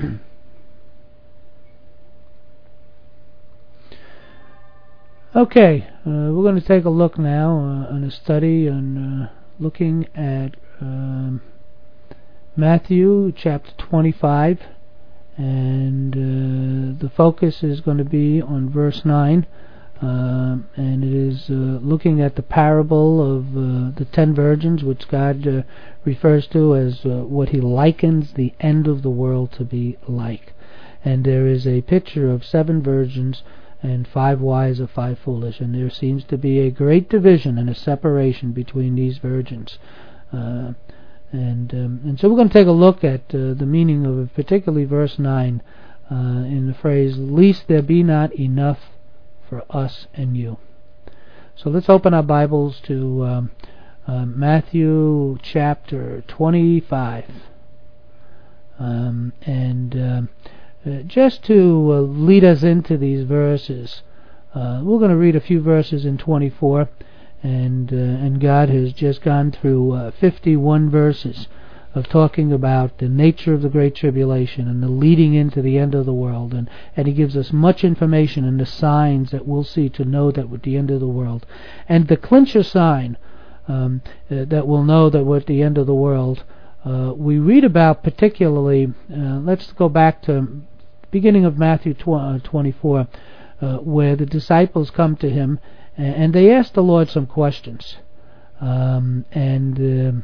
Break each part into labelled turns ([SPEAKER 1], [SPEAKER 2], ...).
[SPEAKER 1] Okay, we're going to take a look now on a study on looking at Matthew chapter 25, and the focus is going to be on verse 9, and it is looking at the parable of the 10 virgins, which God refers to as what he likens the end of the world to be like. And there is a picture of 7 virgins and 5 wise or 5 foolish, and there seems to be a great division and a separation between these virgins. And so we're going to take a look at the meaning of particularly verse 9 in the phrase, "Least there be not enough for us and you." So let's open our Bibles to Matthew chapter 25. Just to lead us into these verses, we're going to read a few verses in 24, and God has just gone through 51 verses of talking about the nature of the Great Tribulation and the leading into the end of the world, and he gives us much information and the signs that we'll see to know that we're at the end of the world. And the clincher sign that we'll know that we're at the end of the world, we read about particularly, let's go back to beginning of Matthew 24, where the disciples come to him and they ask the Lord some questions, the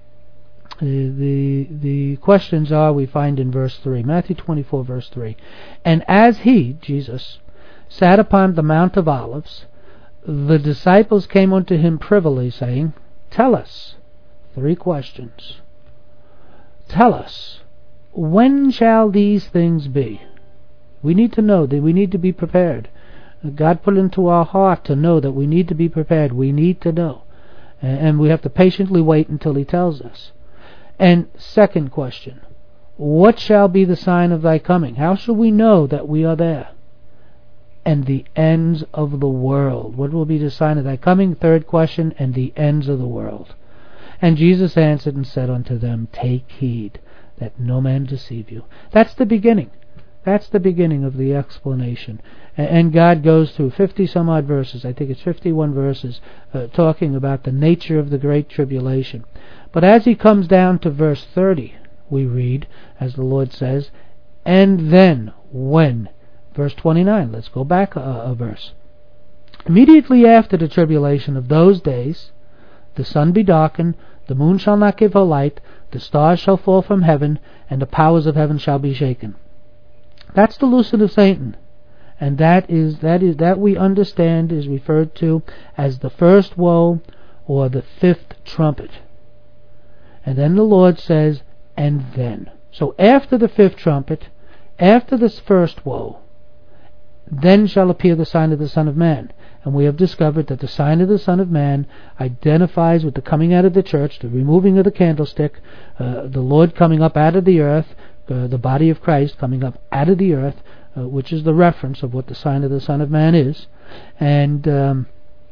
[SPEAKER 1] questions are, we find in verse 3, Matthew 24 verse 3, "And as he," Jesus, "sat upon the Mount of Olives, the disciples came unto him privily, saying, Tell us," 3 questions, "tell us, when shall these things be?" We need to know that we need to be prepared. God put it into our heart to know that we need to be prepared. We need to know. And we have to patiently wait until he tells us. And second question, "What shall be the sign of thy coming?" How shall we know that we are there? "And the ends of the world." What will be the sign of thy coming? Third question, "and the ends of the world." And Jesus answered and said unto them, "Take heed that no man deceive you." That's the beginning. That's the beginning of the explanation. And God goes through 50 some odd verses, I think it's 51 verses, talking about the nature of the Great Tribulation. But as he comes down to verse 30, we read, as the Lord says, "And then, when?" Verse 29, let's go back a verse. "Immediately after the tribulation of those days, the sun be darkened, the moon shall not give her light, the stars shall fall from heaven, and the powers of heaven shall be shaken." That's the loosing of Satan, and that we understand is referred to as the first woe or the 5th trumpet. And then the Lord says, "And then." So after the 5th trumpet, after this first woe, then shall appear the sign of the Son of Man. And we have discovered that the sign of the Son of Man identifies with the coming out of the church, the removing of the candlestick, the Lord coming up out of the earth, the body of Christ coming up out of the earth, which is the reference of what the sign of the Son of Man is, and that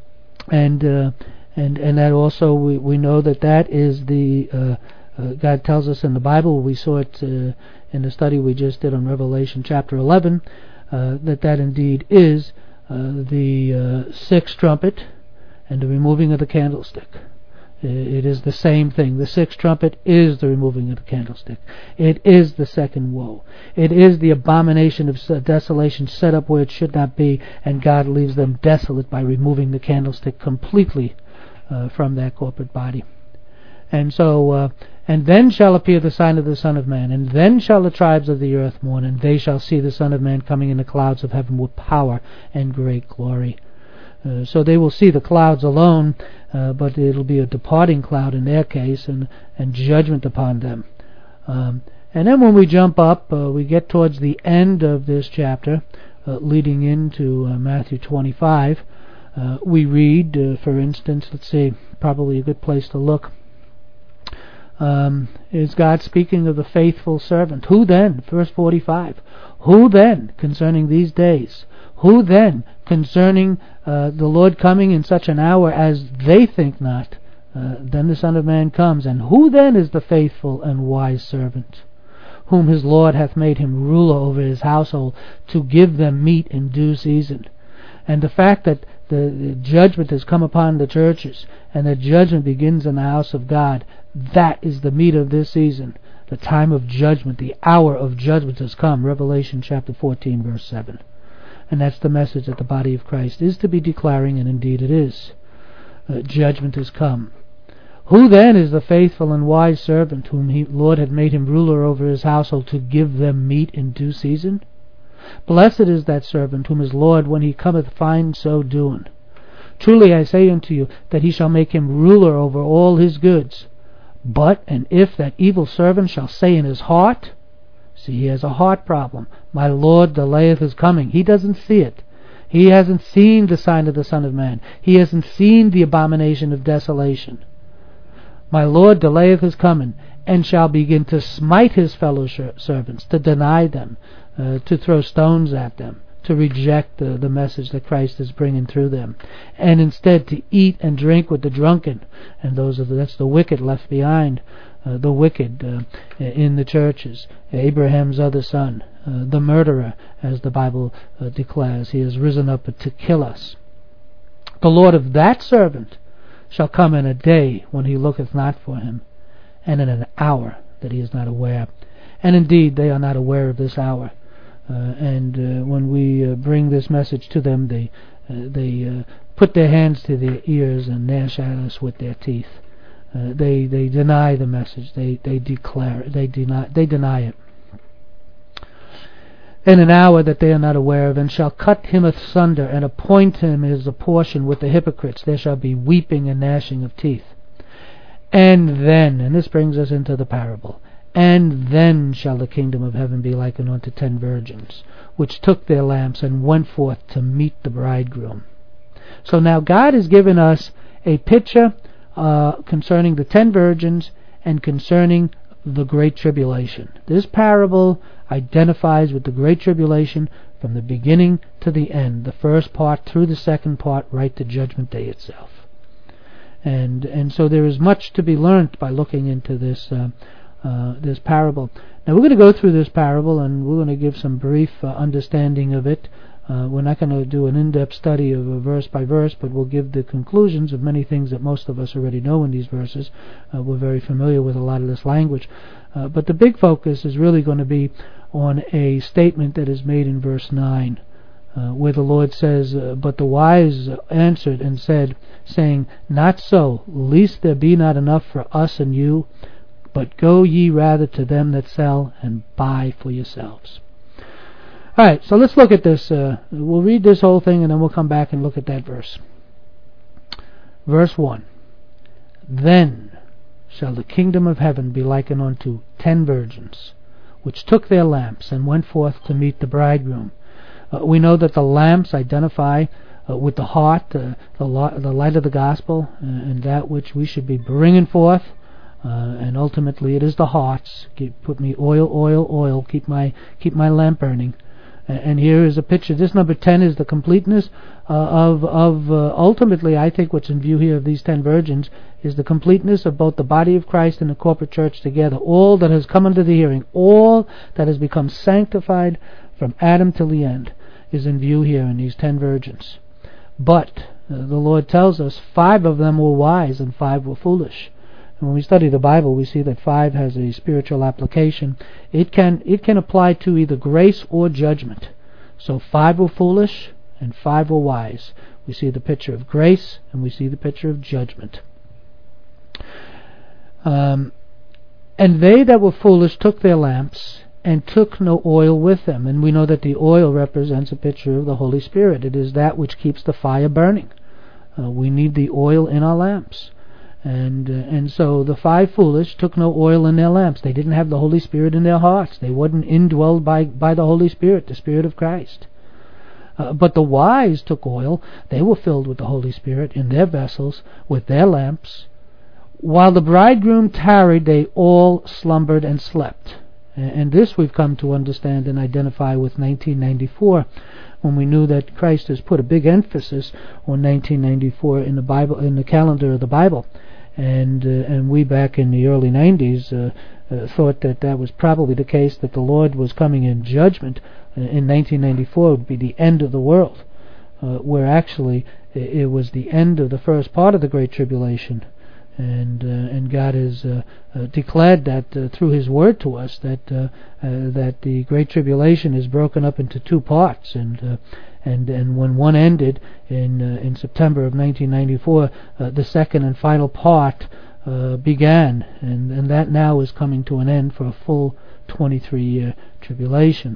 [SPEAKER 1] also we know that is the God tells us in the Bible. We saw it in the study we just did on Revelation chapter 11, that indeed is the 6th trumpet and the removing of the candlestick. It is the same thing. The 6th trumpet is the removing of the candlestick. It is the second woe. It is the abomination of desolation set up where it should not be, and God leaves them desolate by removing the candlestick completely from that corporate body. And so, "And then shall appear the sign of the Son of Man, and then shall the tribes of the earth mourn, and they shall see the Son of Man coming in the clouds of heaven with power and great glory." So they will see the clouds alone, but it'll be a departing cloud in their case, and judgment upon them. And then when we jump up, we get towards the end of this chapter, leading into Matthew 25. We read, for instance, let's see, probably a good place to look, is God speaking of the faithful servant. "Who then," verse 45, "who then concerning these days? Who then concerning the Lord coming in such an hour as they think not? Then the Son of Man comes. And who then is the faithful and wise servant? whom his Lord hath made him ruler over his household, to give them meat in due season. And the fact that the judgment has come upon the churches, and the judgment begins in the house of God, that is the meat of this season. The time of judgment, the hour of judgment has come. Revelation chapter 14, verse 7. And that's the message that the body of Christ is to be declaring, and indeed it is. Judgment has come. Who then is the faithful and wise servant whom Lord had made him ruler over his household, to give them meat in due season? Blessed is that servant whom his Lord, when he cometh, find so doing. Truly I say unto you, that he shall make him ruler over all his goods. But, and if that evil servant shall say in his heart, see, he has a heart problem, my Lord delayeth his coming. He doesn't see it. He hasn't seen the sign of the Son of Man. He hasn't seen the abomination of desolation. My Lord delayeth his coming, and shall begin to smite his fellow servants, to deny them, to throw stones at them, to reject the message that Christ is bringing through them, and instead to eat and drink with the drunken, and that's the wicked left behind, the wicked in the churches, Abraham's other son, the murderer, as the Bible declares. He has risen up to kill us. The Lord of that servant shall come in a day when he looketh not for him, and in an hour that he is not aware. And indeed they are not aware of this hour. And when we bring this message to them, they put their hands to their ears and gnash at us with their teeth. They deny the message. They deny it. In an hour that they are not aware of, and shall cut him asunder, and appoint him as a portion with the hypocrites. There shall be weeping and gnashing of teeth. And then, and this brings us into the parable, and then shall the kingdom of heaven be likened unto 10 virgins, which took their lamps and went forth to meet the bridegroom. So now God has given us a picture concerning the 10 virgins and concerning the Great Tribulation. This parable identifies with the Great Tribulation from the beginning to the end, the first part through the second part, right to Judgment Day itself. And so there is much to be learned by looking into this this parable. Now we're going to go through this parable, and we're going to give some brief understanding of it. We're not going to do an in-depth study of verse by verse, but we'll give the conclusions of many things that most of us already know in these verses. We're very familiar with a lot of this language. But the big focus is really going to be on a statement that is made in verse 9, where the Lord says, but the wise answered and said, saying, not so, lest there be not enough for us and you, but go ye rather to them that sell, and buy for yourselves. Alright, so let's look at this. We'll read this whole thing, and then we'll come back and look at that verse. Verse 1. Then shall the kingdom of heaven be likened unto 10 virgins, which took their lamps, and went forth to meet the bridegroom. We know that the lamps identify with the heart, the light of the gospel, and that which we should be bringing forth. And ultimately it is the hearts. Put me oil, keep my lamp burning. And here is a picture. This number 10 is the completeness of ultimately, I think what's in view here of these 10 virgins is the completeness of both the body of Christ and the corporate church together. All that has come under the hearing, all that has become sanctified from Adam till the end, is in view here in these 10 virgins. But the Lord tells us 5 of them were wise and 5 were foolish. And when we study the Bible, we see that 5 has a spiritual application. It can apply to either grace or judgment. So 5 were foolish and 5 were wise. We see the picture of grace and we see the picture of judgment. And they that were foolish took their lamps, and took no oil with them. And we know that the oil represents a picture of the Holy Spirit. It is that which keeps the fire burning. We need the oil in our lamps. And so the 5 foolish took no oil in their lamps. They didn't have the Holy Spirit in their hearts. They weren't indwelled by the Holy Spirit, the Spirit of Christ. But the wise took oil. They were filled with the Holy Spirit in their vessels, with their lamps. While the bridegroom tarried, they all slumbered and slept. And this we've come to understand and identify with 1994, when we knew that Christ has put a big emphasis on 1994 in the Bible, in the calendar of the Bible. And we back in the early 90s thought that was probably the case, that the Lord was coming in judgment in 1994 would be the end of the world, where actually it was the end of the first part of the Great Tribulation. And God has declared that through His Word to us, that the Great Tribulation is broken up into two parts, and when one ended in September of 1994, the second and final part began, and that now is coming to an end for a full 23-year tribulation.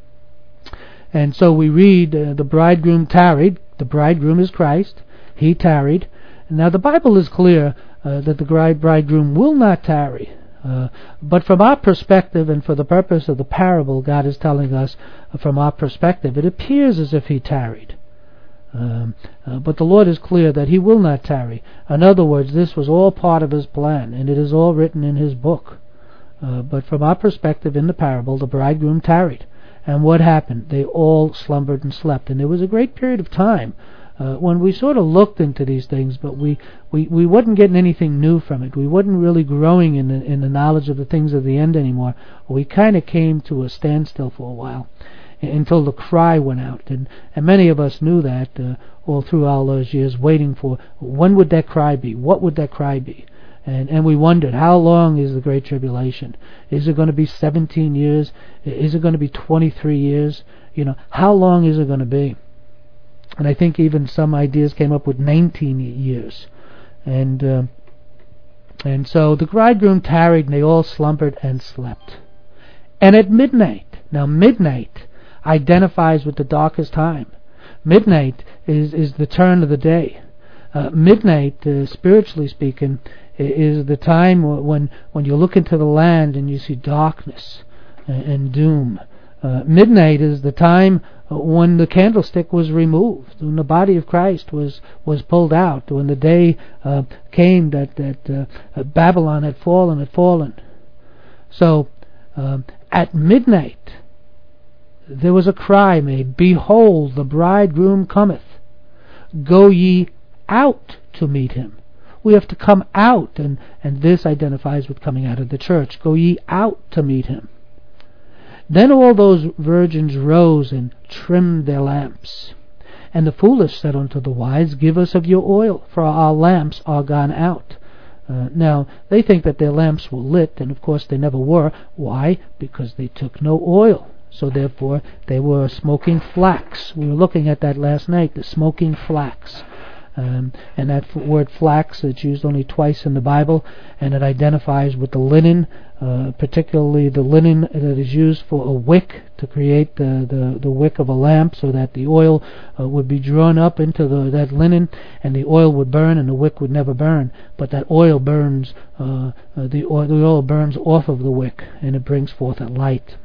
[SPEAKER 1] And so we read, the bridegroom tarried. The bridegroom is Christ. He tarried. Now the Bible is clear that the bridegroom will not tarry. But from our perspective, and for the purpose of the parable, God is telling us from our perspective, it appears as if He tarried. But the Lord is clear that He will not tarry. In other words, this was all part of His plan, and it is all written in His book. But from our perspective in the parable, the bridegroom tarried. And what happened? They all slumbered and slept. And there was a great period of time when we sort of looked into these things, but we wasn't getting anything new from it. We wasn't really growing in the knowledge of the things of the end anymore. We kind of came to a standstill for a while until the cry went out. And many of us knew that all through all those years, waiting for when would that cry be? What would that cry be? And we wondered, how long is the Great Tribulation? Is it going to be 17 years? Is it going to be 23 years? How long is it going to be? And I think even some ideas came up with 19 years. And so the bridegroom tarried, and they all slumbered and slept. And at midnight, now midnight identifies with the darkest time. Midnight is the turn of the day. Midnight, spiritually speaking, is the time when you look into the land and you see darkness and doom. Midnight is the time when the candlestick was removed, when the body of Christ was pulled out, when the day came that Babylon had fallen. So at midnight there was a cry made, "Behold, the bridegroom cometh. Go ye out to meet him." We have to come out, and this identifies with coming out of the church. Go ye out to meet him. Then all those virgins rose and trimmed their lamps. And the foolish said unto the wise, Give us of your oil, for our lamps are gone out. Now, they think that their lamps were lit, and of course they never were. Why? Because they took no oil. So therefore, they were smoking flax. We were looking at that last night, the smoking flax. And that word flax, it's used only twice in the Bible, and it identifies with the linen, particularly the linen that is used for a wick, to create the wick of a lamp, so that the oil would be drawn up into that linen, and the oil would burn, and the wick would never burn. But that oil burns, the oil burns off of the wick, and it brings forth a light.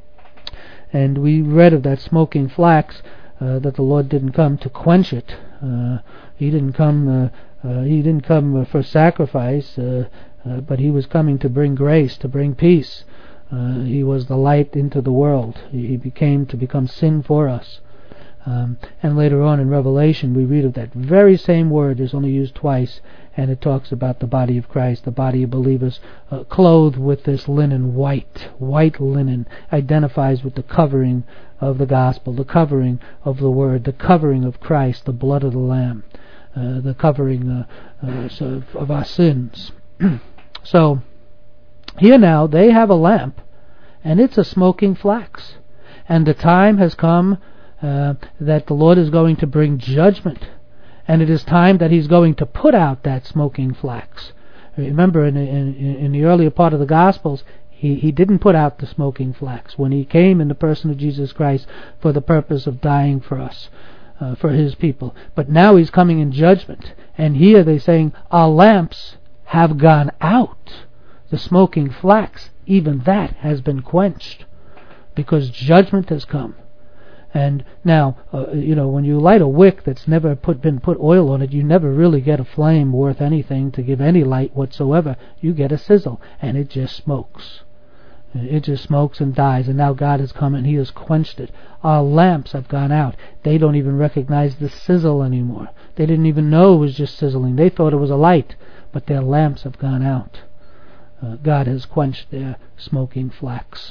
[SPEAKER 1] And we read of that smoking flax, that the Lord didn't come to quench it. He didn't come for sacrifice, but He was coming to bring grace, to bring peace. He was the light into the world. He became to become sin for us. And later on in Revelation we read of that very same word is only used twice, and it talks about the body of Christ, the body of believers, clothed with this linen, white linen, identifies with the covering of the gospel, the covering of the word, the covering of Christ, the blood of the Lamb, the covering of our sins. So here now they have a lamp, and it's a smoking flax, and the time has come that the Lord is going to bring judgment, and it is time that He's going to put out that smoking flax. Remember, in the earlier part of the Gospels, He didn't put out the smoking flax when He came in the person of Jesus Christ for the purpose of dying for us, for His people. But now He's coming in judgment, and here they're saying, our lamps have gone out. The smoking flax, even that has been quenched, because judgment has come. And now, when you light a wick that's never been put oil on it, you never really get a flame worth anything to give any light whatsoever. You get a sizzle, and it just smokes. It just smokes and dies, and now God has come and He has quenched it. Our lamps have gone out. They don't even recognize the sizzle anymore. They didn't even know it was just sizzling. They thought it was a light, but their lamps have gone out. God has quenched their smoking flax.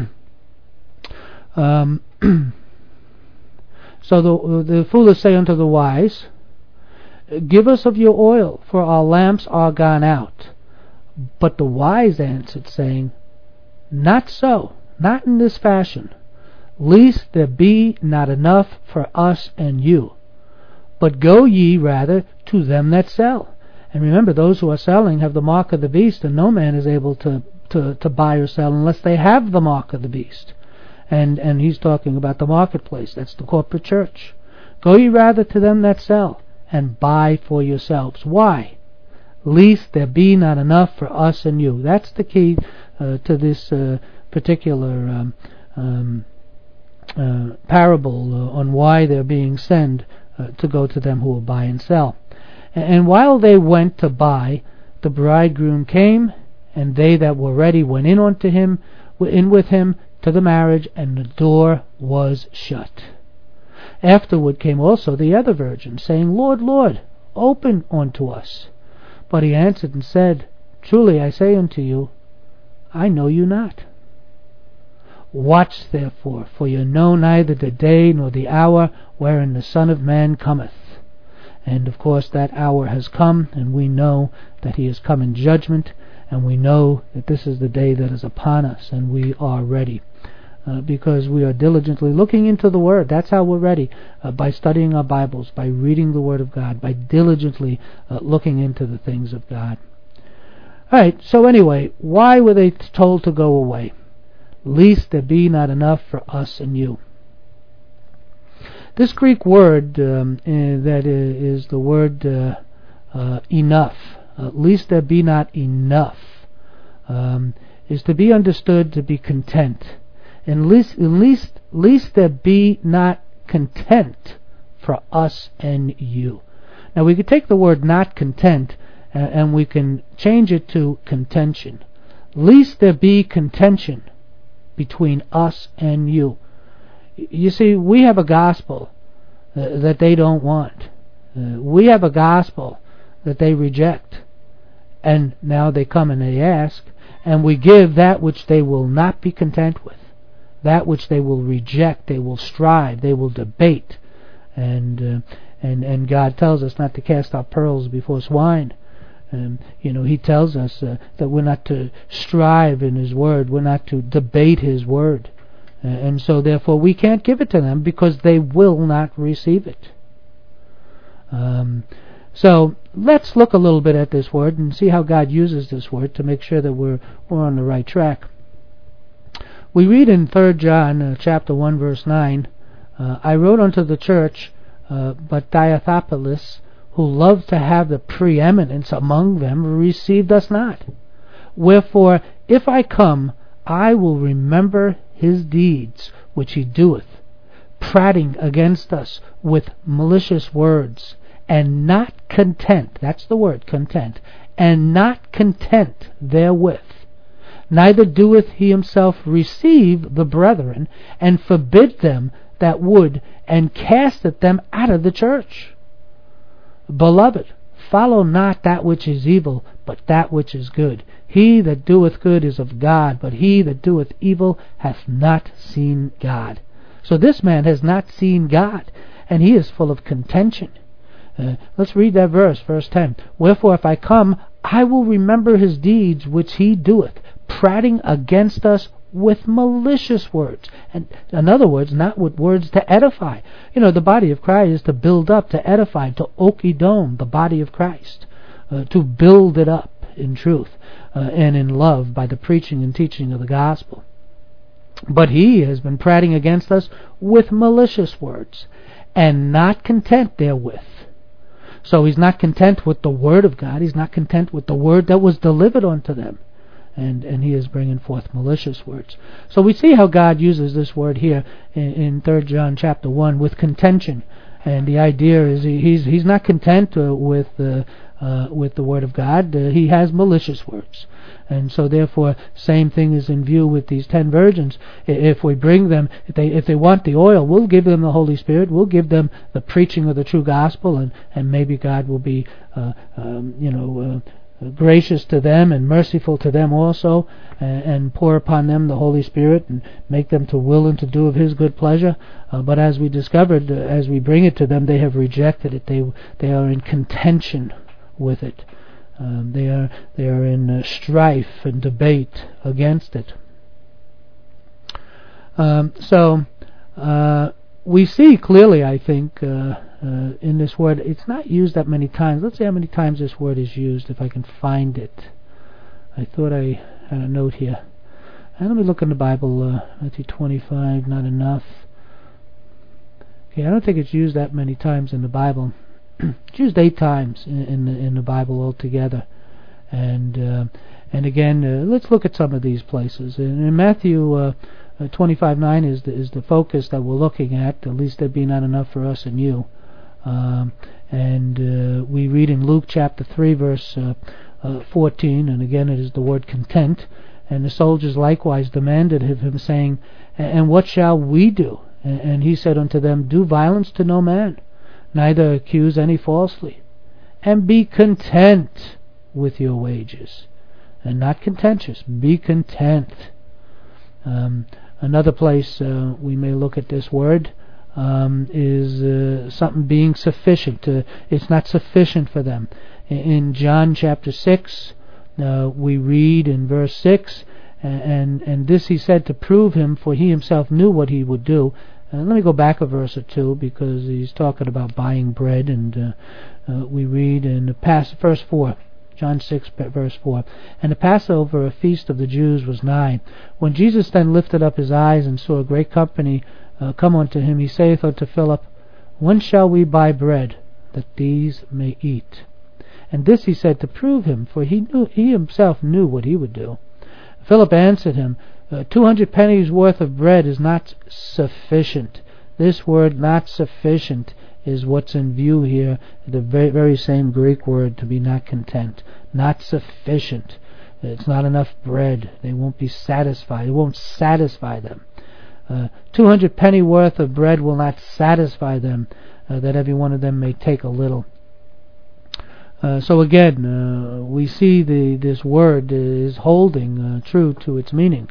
[SPEAKER 1] So the foolish say unto the wise, Give us of your oil, for our lamps are gone out. But the wise answered, saying, Not so, not in this fashion, lest there be not enough for us and you. But go ye rather to them that sell. And remember, those who are selling have the mark of the beast, and no man is able to buy or sell unless they have the mark of the beast. And he's talking about the marketplace. That's the corporate church. Go ye rather to them that sell, and buy for yourselves. Why? Lest there be not enough for us and you. That's the key to this particular parable on why they're being sent to go to them who will buy and sell. And while they went to buy, the bridegroom came, and they that were ready went in unto him, in with him to the marriage, and the door was shut. Afterward came also the other virgins, saying, Lord, Lord, open unto us. But he answered and said, Truly I say unto you, I know you not. Watch therefore, for you know neither the day nor the hour wherein the Son of Man cometh. And of course that hour has come, and we know that he has come in judgment, and we know that this is the day that is upon us, and we are ready. Because we are diligently looking into the Word. That's how we're ready, by studying our Bibles, by reading the Word of God, by diligently looking into the things of God. Alright, so anyway, why were they told to go away? Lest there be not enough for us and you. This Greek word that is the word enough, lest there be not enough, is to be understood to be content. And least there be not content for us and you. Now we could take the word not content and we can change it to contention. Least there be contention between us and you. You see, we have a gospel that they don't want. We have a gospel that they reject. And now they come and they ask, and we give that which they will not be content with. That which they will reject, they will strive, they will debate. And God tells us not to cast our pearls before swine. He tells us that we're not to strive in His Word, we're not to debate His Word. And so therefore we can't give it to them because they will not receive it. So let's look a little bit at this word and see how God uses this word to make sure that we're on the right track. We read in 3 John chapter 1 verse 9, I wrote unto the church, but Diothephiles, who loved to have the preeminence among them, received us not. Wherefore, if I come, I will remember his deeds which he doeth, prating against us with malicious words, and not content, that's the word, content, and not content therewith. Neither doeth he himself receive the brethren, and forbid them that would, and casteth them out of the church. Beloved, follow not that which is evil, but that which is good. He that doeth good is of God, but he that doeth evil hath not seen God. So this man has not seen God, and he is full of contention. Let's read that verse 10. Wherefore if I come, I will remember his deeds which he doeth, prating against us with malicious words. And in other words, not with words to edify. The body of Christ is to build up, to edify, to okidome the body of Christ, to build it up in truth and in love by the preaching and teaching of the gospel. But he has been prating against us with malicious words, and not content therewith. So he's not content with the word of God. He's not content with the word that was delivered unto them. And he is bringing forth malicious words. So we see how God uses this word here in 3 John chapter 1 with contention. And the idea is he's not content with the word of God. He has malicious words. And so therefore, same thing is in view with these 10 virgins. If we bring them, if they want the oil, we'll give them the Holy Spirit. We'll give them the preaching of the true gospel, and maybe God will be, gracious to them and merciful to them also, and pour upon them the Holy Spirit and make them to will and to do of His good pleasure. But as we discovered, as we bring it to them, they have rejected it. They are in contention with it. They are in strife and debate against it. So we see clearly, I think, in this word, it's not used that many times. Let's see how many times this word is used, if I can find it. I thought I had a note here. And let me look in the Bible. Matthew 25, not enough. Okay, I don't think it's used that many times in the Bible. It's used 8 times in the Bible altogether. And again, let's look at some of these places. In Matthew 25:9 is the focus that we're looking at least there be not enough for us and you. And we read in Luke chapter 3 verse 14, and again it is the word content. And the soldiers likewise demanded of him, saying, And what shall we do? And he said unto them, Do violence to no man, neither accuse any falsely, and be content with your wages. And not contentious, be content. Another place we may look at this word is something being sufficient. It's not sufficient for them. In John chapter 6, we read in verse 6, and this he said to prove him, for he himself knew what he would do. Let me go back a verse or two, because he's talking about buying bread, and we read in verse 4. John 6 verse 4. And the Passover, a feast of the Jews, was nigh. When Jesus then lifted up his eyes and saw a great company come unto him, he saith unto Philip, When shall we buy bread, that these may eat? And this he said to prove him, for he himself knew what he would do. Philip answered him, 200 pennies worth of bread is not sufficient. This word, not sufficient, is what's in view here, the very same Greek word, to be not content. Not sufficient. It's not enough bread. They won't be satisfied. It won't satisfy them. 200 penny worth of bread will not satisfy them, that every one of them may take a little. So again, we see this word is holding true to its meaning.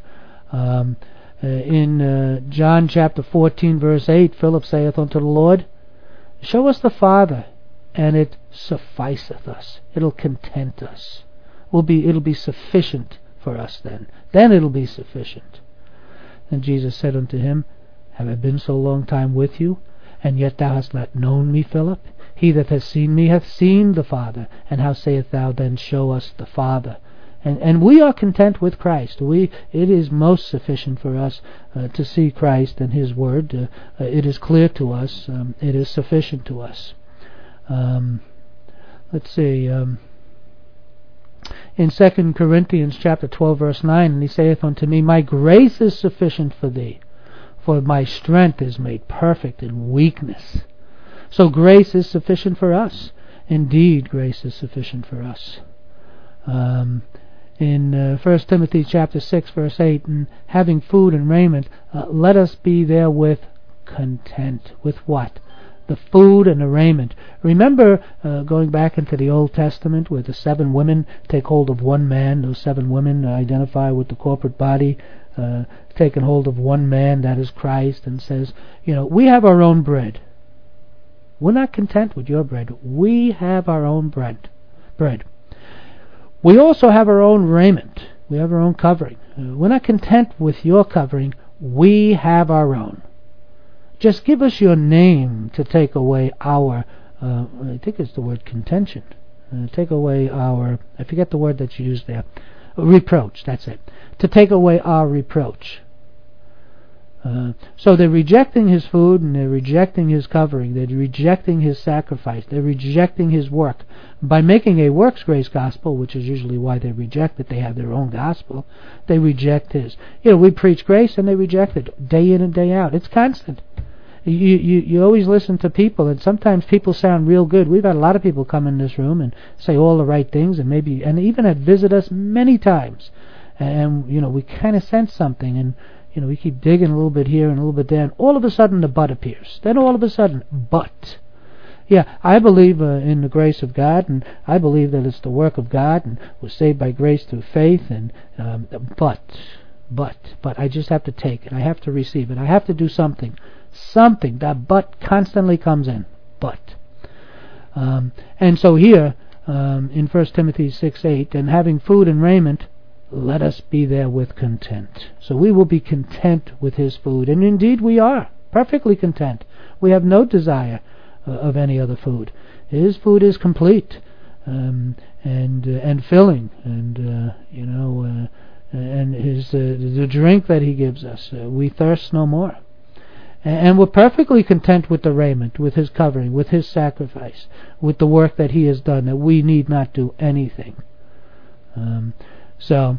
[SPEAKER 1] In John chapter 14 verse 8, Philip saith unto the Lord, Show us the Father, and it sufficeth us. It'll content us. It'll be sufficient for us then. Then it'll be sufficient. And Jesus said unto him, Have I been so long time with you, and yet thou hast not known me, Philip? He that has seen me hath seen the Father. And how sayest thou then, Show us the Father? And we are content with Christ. It is most sufficient for us to see Christ and His Word. It is clear to us. It is sufficient to us. Let's see. In 2 Corinthians chapter 12 verse 9, And he saith unto me, My grace is sufficient for thee, for my strength is made perfect in weakness. So grace is sufficient for us. Indeed, grace is sufficient for us. In 1 Timothy chapter 6 verse 8, and having food and raiment, let us be therewith content. With what? The food and the raiment. Remember, going back into the Old Testament, where the 7 women take hold of one man. Those 7 women identify with the corporate body, taking hold of one man, that is Christ, and says, we have our own bread. We're not content with your bread. We have our own bread. We also have our own raiment. We have our own covering. We're not content with your covering. We have our own. Just give us your name to take away our, I think it's the word contention. Take away our, I forget the word that's used there. Reproach, that's it. To take away our reproach. So they're rejecting His food, and they're rejecting His covering. They're rejecting His sacrifice. They're rejecting His work. By making a works-grace gospel, which is usually why they reject it, they have their own gospel, they reject His. We preach grace, and they reject it day in and day out. It's constant. You always listen to people, and sometimes people sound real good. We've had a lot of people come in this room and say all the right things, and even have visited us many times. And we kind of sense something, and we keep digging a little bit here and a little bit there, and all of a sudden the but appears. Then all of a sudden, but. Yeah, I believe in the grace of God, and I believe that it's the work of God, and we're saved by grace through faith, and but I just have to take it. I have to receive it. I have to do something. Something. That but constantly comes in. But. And so here, in 1 Timothy 6:8, and having food and raiment, let us be there with content. So we will be content with His food, and indeed we are perfectly content. We have no desire of any other food. His food is complete, and filling, and and His the drink that He gives us. We thirst no more. And we're perfectly content with the raiment, with His covering, with His sacrifice, with the work that He has done, that we need not do anything. Alright,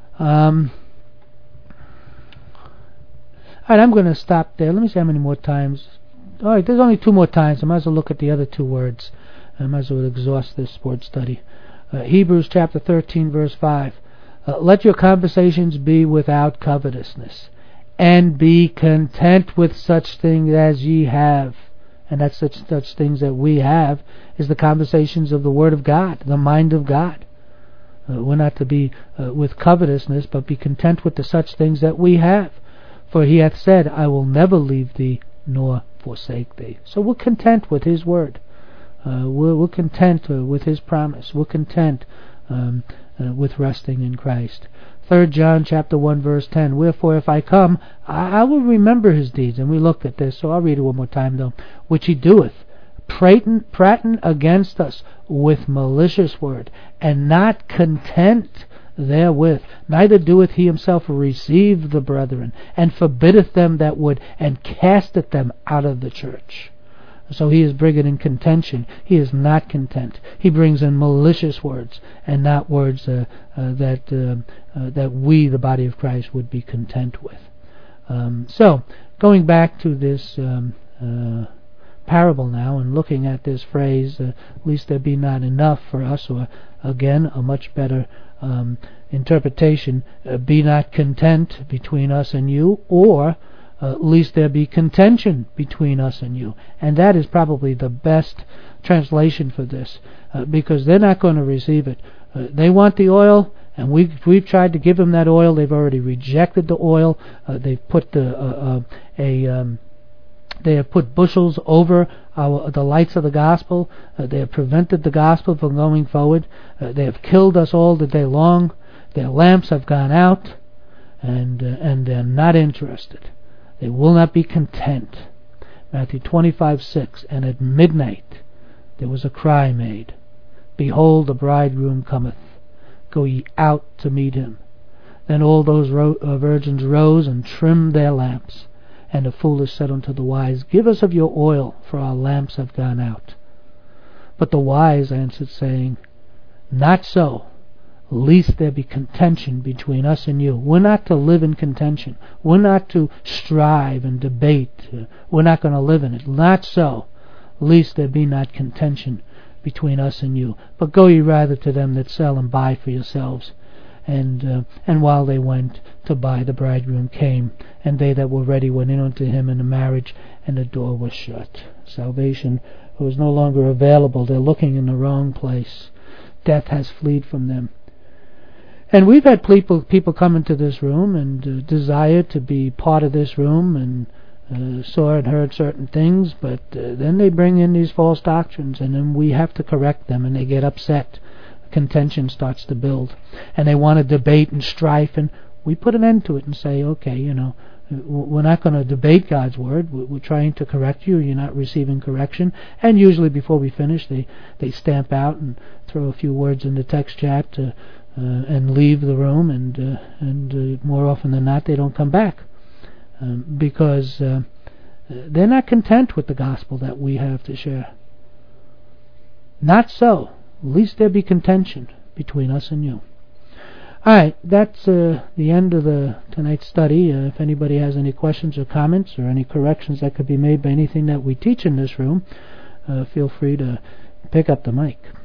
[SPEAKER 1] I'm going to stop there. Let me see how many more times. Alright, there's only 2 more times. I might as well look at the other 2 words. I might as well exhaust this word study. Hebrews chapter 13, verse 5. Let your conversations be without covetousness, and be content with such things as ye have. And that's such things that we have is the conversations of the Word of God, the mind of God. We're not to be with covetousness, but be content with the such things that we have. For He hath said, I will never leave thee nor forsake thee. So we're content with His Word. We're content with His promise. We're content with resting in Christ. 3 John chapter 1 verse 10. Wherefore if I come, I will remember His deeds. And we looked at this, so I'll read it one more time though. Which He doeth, prating against us with malicious word, and not content therewith, neither doeth He Himself receive the brethren, and forbiddeth them that would, and casteth them out of the church. So He is bringing in contention. He is not content. He brings in malicious words, and not words that we, the body of Christ, would be content with. So, going back to this parable now, and looking at this phrase, least there be not enough for us, or again, a much better interpretation, be not content between us and you, or lest there be contention between us and you. And that is probably the best translation for this, because they're not going to receive it. They want the oil, and we've tried to give them that oil. They've already rejected the oil. They've put they have put bushels over the lights of the gospel. They have prevented the gospel from going forward. They have killed us all the day long. Their lamps have gone out, and they're not interested. They will not be content. Matthew 25:6. And at midnight there was a cry made, Behold, the bridegroom cometh. Go ye out to meet him. Then all those virgins rose and trimmed their lamps. And the foolish said unto the wise, Give us of your oil, for our lamps have gone out. But the wise answered, saying, Not so, lest there be contention between us and you. We're not to live in contention. We're not to strive and debate. We're not going to live in it. Not so, lest there be not contention between us and you. But go ye rather to them that sell and buy for yourselves. And while they went to buy, the bridegroom came, and they that were ready went in unto him in the marriage, and the door was shut. Salvation was no longer available. They're looking in the wrong place. Death has fled from them. And we've had people come into this room and desire to be part of this room, and saw and heard certain things, but then they bring in these false doctrines, and then we have to correct them, and they get upset. Contention starts to build, and they want to debate and strife, and we put an end to it and say, okay, we're not going to debate God's word. We're trying to correct you. You're not receiving correction. And usually before we finish, they stamp out and throw a few words in the text chat and leave the room, and more often than not, they don't come back because they're not content with the gospel that we have to share. Not so. Lest there be contention between us and you. Alright, that's the end of tonight's study. If anybody has any questions or comments or any corrections that could be made by anything that we teach in this room, feel free to pick up the mic.